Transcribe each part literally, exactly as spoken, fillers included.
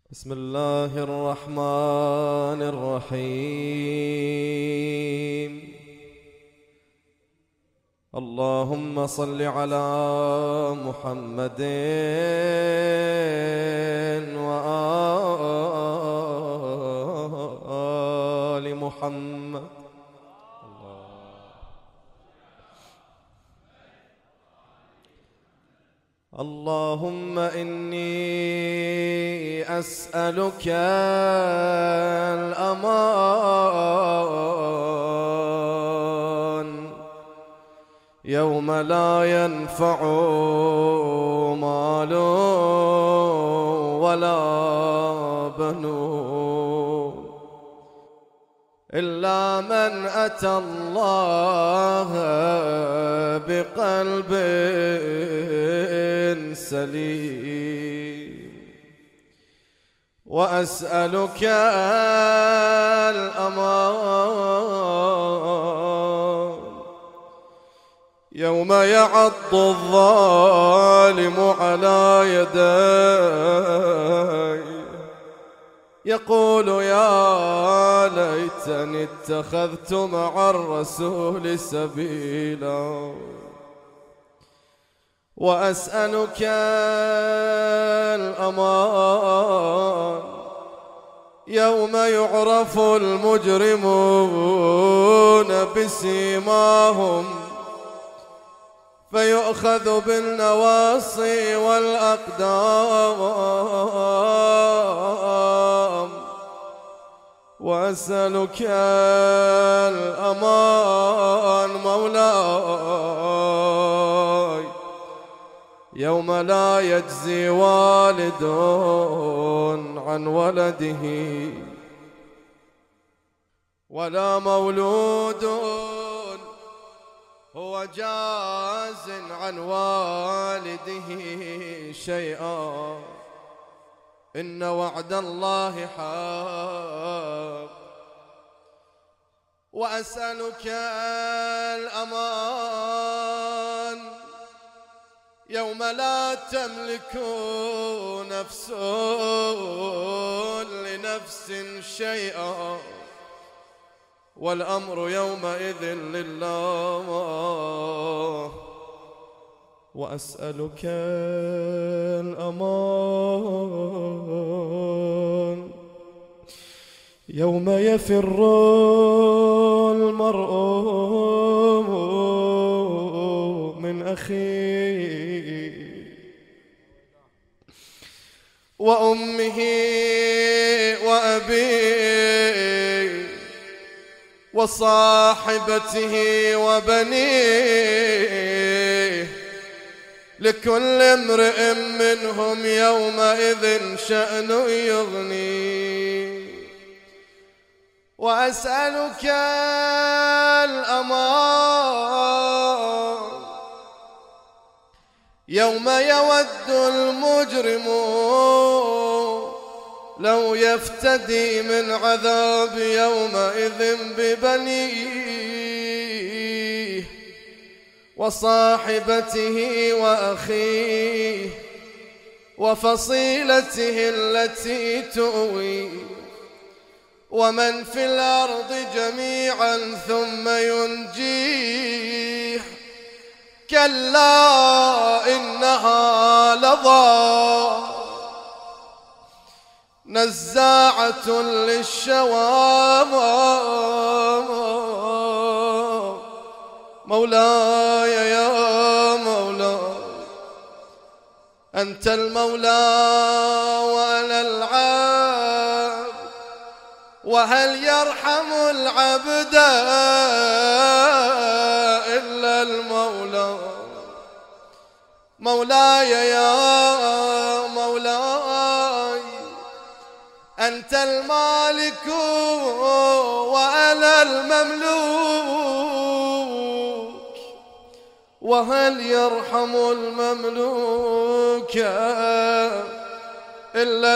بسم الله الرحمن الرحيم. اللهم صل على محمد وآل محمد. اللهم إني أسألك الأمان يوم لا ينفع مال ولا بنون إلا من أتى الله بقلب سليم. وأسألك الأمان يوم يعض الظالم على يديه يقول يا ليتني اتخذت مع الرسول سبيلا. وأسألك الأمان يوم يعرف المجرمون بسيماهم فيؤخذ بالنواصي والأقدام. وأسألك الأمان مولاي يوم لا يجزي والد عن ولده ولا مولود هو جاز عن والده شيئا. إن وعد الله حق. وأسألك الأمان يوم لا تملك نفس لنفس شيئا والأمر يومئذ لله. وأسألك الأمان يوم يفر المرء من أخيه وأمه وأبيه وصاحبته وبنيه لكل امرئ منهم يومئذ شأن يغنيه. وأسألك الأمان يوم يود المجرم لو يفتدي من عذاب يومئذ ببنيه وصاحبته وأخيه وفصيلته التي تؤويه ومن في الأرض جميعا ثم ينجيه. كلا إنها لظى نزاعة للشوى. مولاي يا مولاي أنت المولى وأنا العبد وهل يرحم العبد إلا المولى. مولاي يا مولاي أنت المالك وأنا المملوك وهل يرحم المملوك إلا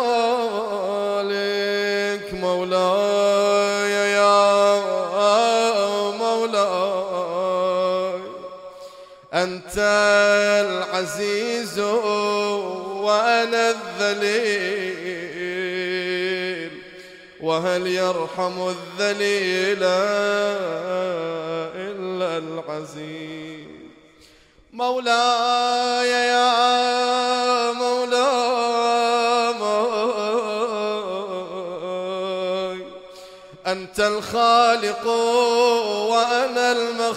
المالك. مولاي يا مولاي أنت العزيز وأنا الذليل وهل يرحم الذليل إلا العزيز. مولاي يا مولاي أنت الخالق وأنا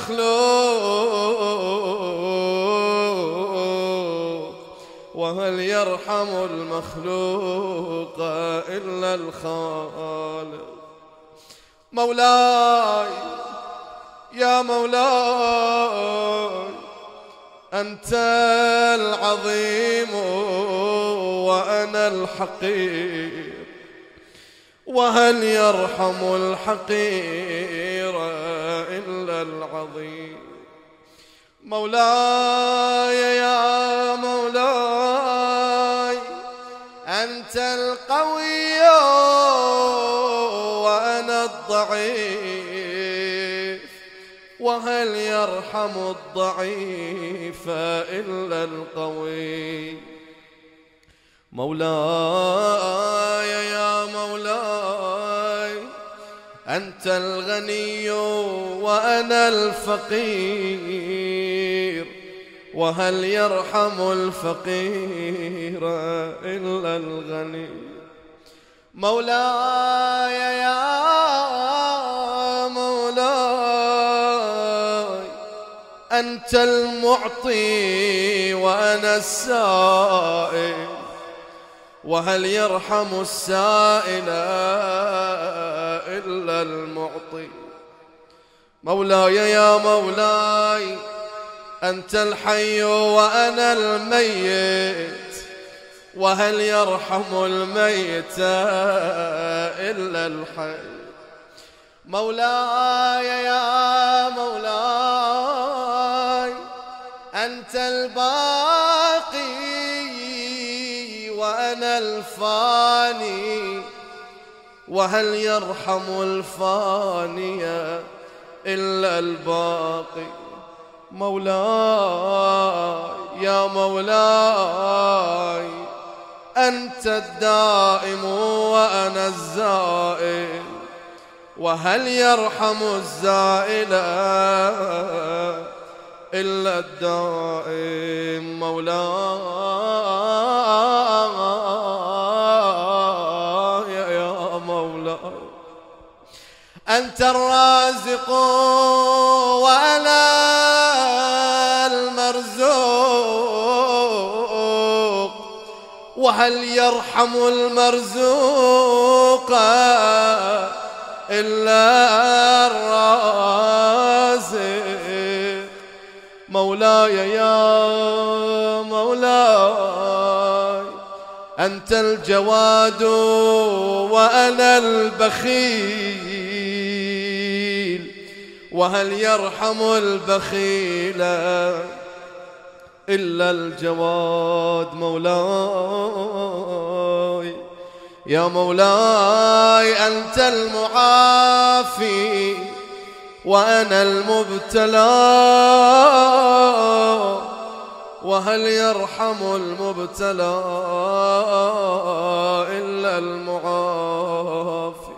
المخلوق، وهل يرحم المخلوق إلا الخالق. مولاي يا مولاي أنت العظيم وأنا الحقير، وهل يرحم الحقير إلا العظيم. مولاي يا مولاي أنت القوي وأنا الضعيف، وهل يرحم الضعيف إلا القوي. مولاي يا مولاي أنت الغني وأنا الفقير، وهل يرحم الفقير إلا الغني. مولاي يا مولاي أنت المعطي وأنا السائل، وهل يرحم السائل إلا المعطي. مولاي يا مولاي أنت الحي وأنا الميت، وهل يرحم الميت إلا الحي. مولاي يا مولاي أنت الباقي وأنا الفاني، وهل يرحم الفاني إلا الباقي. مولاي يا مولاي أنت الدائم وأنا الزائل، وهل يرحم الزائل إلا الدائم. مولاي يا مولاي أنت الرازق وأنا المرزوق، وهل يرحم المرزوق إلا الرازق. مولاي يا مولاي أنت الجواد وأنا البخيل، وهل يرحم البخيل إلا الجواد. مولاي يا مولاي أنت المعافي وأنا المبتلى، وهل يرحم المبتلى إلا المعافي.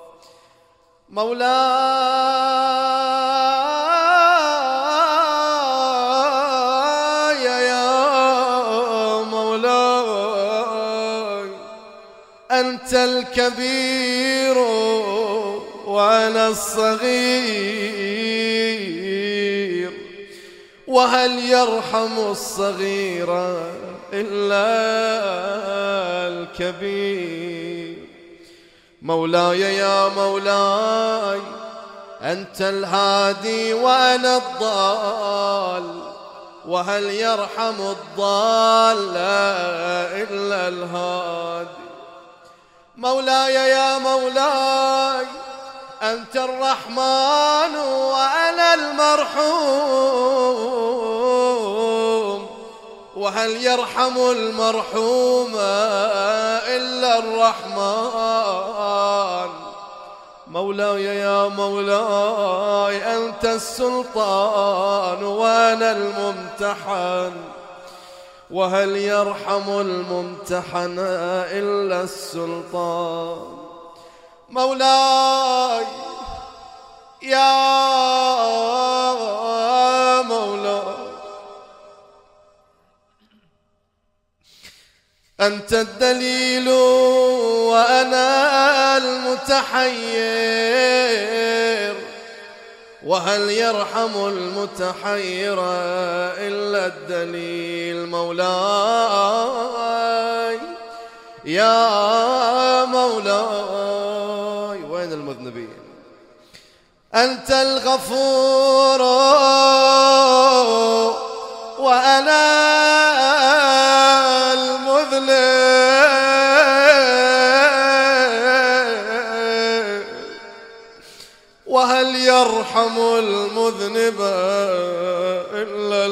مولاي يا مولاي أنت الكبير وأنا الصغير، وهل يرحم الصغير إلا الكبير. مولاي يا مولاي أنت الهادي وأنا الضال، وهل يرحم الضال إلا الهادي. مولاي يا مولاي أنت الرحمن وأنا المرحوم، وهل يرحم المرحوم إلا الرحمن. مولاي يا مولاي أنت السلطان وأنا الممتحن، وهل يرحم الممتحن إلا السلطان. مولاي يا مولاي أنت الدليل وأنا المتحير، وهل يرحم المتحير إلا الدليل. مولاي يا مولاي وين المذنبين؟ أنت الغفور وأنا المذنب، وهل يرحم المذنب إلا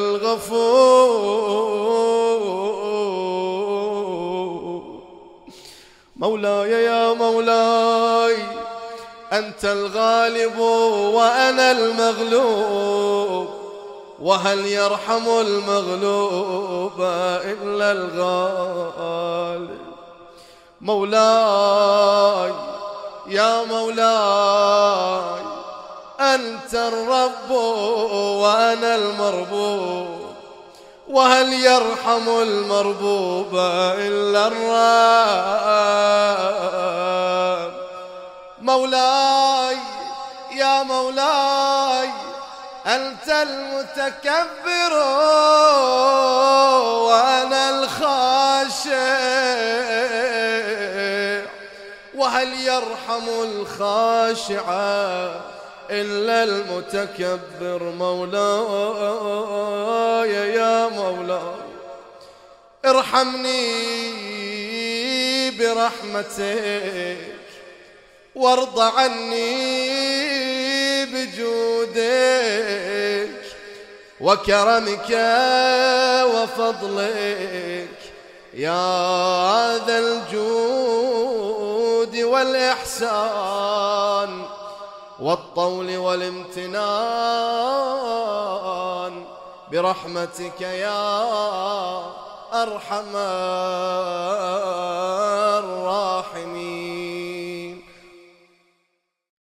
الغفور. مولاي يا مولاي أنت الغالب وأنا المغلوب، وهل يرحم المغلوب إلا الغالب. مولاي يا مولاي أنت الرب وأنا المربوب، وهل يرحم المربوب إلا الرب. مولاي يا مولاي أنت المتكبر وأنا الخاشع، وهل يرحم الخاشع إلا المتكبر. مولاي يا مولاي ارحمني برحمتك وارض عني بجودك وكرمك وفضلك يا ذا الجود والإحسان والطول والامتنان، برحمتك يا أرحم الراحمين.